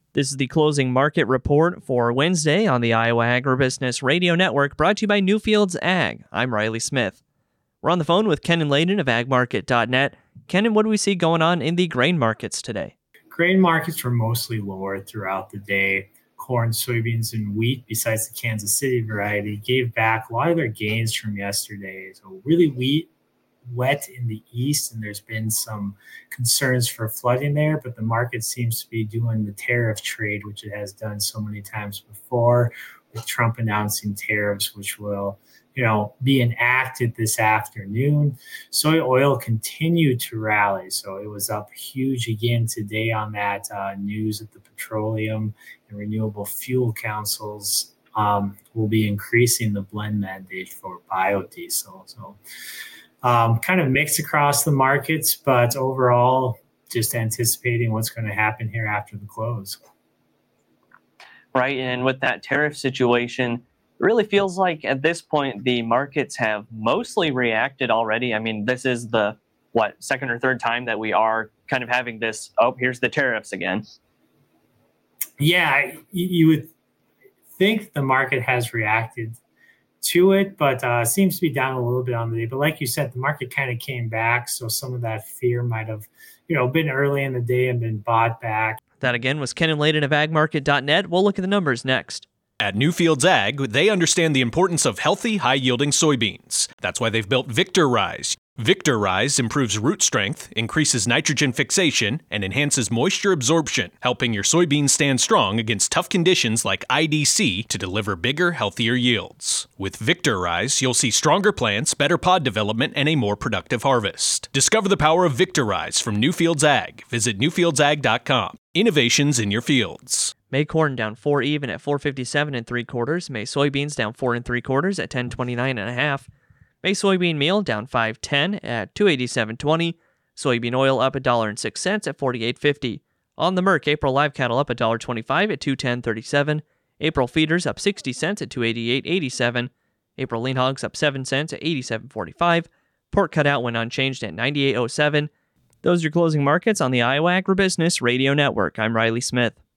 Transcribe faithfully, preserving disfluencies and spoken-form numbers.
This is the closing market report for Wednesday on the Iowa Agribusiness Radio Network, brought to you by Newfields Ag. I'm Riley Smith. We're on the phone with Kenan Layden of ag market dot net. Kenan, what do we see going on in the grain markets today? Grain markets were mostly lower throughout the day. Corn, soybeans, and wheat, besides the Kansas City variety, gave back a lot of their gains from yesterday. So really wheat, wet in the east, and there's been some concerns for flooding there, but the market seems to be doing the tariff trade, which it has done so many times before, with Trump announcing tariffs, which will, you know, be enacted this afternoon. Soy oil continued to rally, so it was up huge again today on that uh, news that the Petroleum and Renewable Fuel Councils um, will be increasing the blend mandate for biodiesel. So Um, kind of mixed across the markets, but overall, just anticipating what's going to happen here after the close. Right, and with that tariff situation, it really feels like at this point the markets have mostly reacted already. I mean, this is the, what, second or third time that we are kind of having this, oh, here's the tariffs again. Yeah, you would think the market has reacted to it, but uh, seems to be down a little bit on the day. But like you said, the market kind of came back, so some of that fear might have, you know, been early in the day and been bought back. That again was Kenan Layden of ag market dot net. We'll look at the numbers next. At Newfields Ag, they understand the importance of healthy, high-yielding soybeans. That's why they've built Victor Rise. Victor Rise improves root strength, increases nitrogen fixation, and enhances moisture absorption, helping your soybeans stand strong against tough conditions like I D C to deliver bigger, healthier yields. With Victor Rise, you'll see stronger plants, better pod development, and a more productive harvest. Discover the power of Victor Rise from Newfields Ag. Visit newfields ag dot com. Innovations in your fields. May corn down four even at four fifty-seven and three quarters. May soybeans down four and three quarters at ten twenty-nine and a half. May soybean meal down five ten at two eighty-seven twenty. Soybean oil up a dollar and six cents at forty-eight fifty. On the Merc, April live cattle up a dollar twenty-five at two ten thirty-seven. April feeders up sixty cents at two eighty-eight eighty-seven. April lean hogs up seven cents at eighty-seven forty-five. Pork cutout went unchanged at ninety-eight oh seven. Those are your closing markets on the Iowa Agribusiness Radio Network. I'm Riley Smith.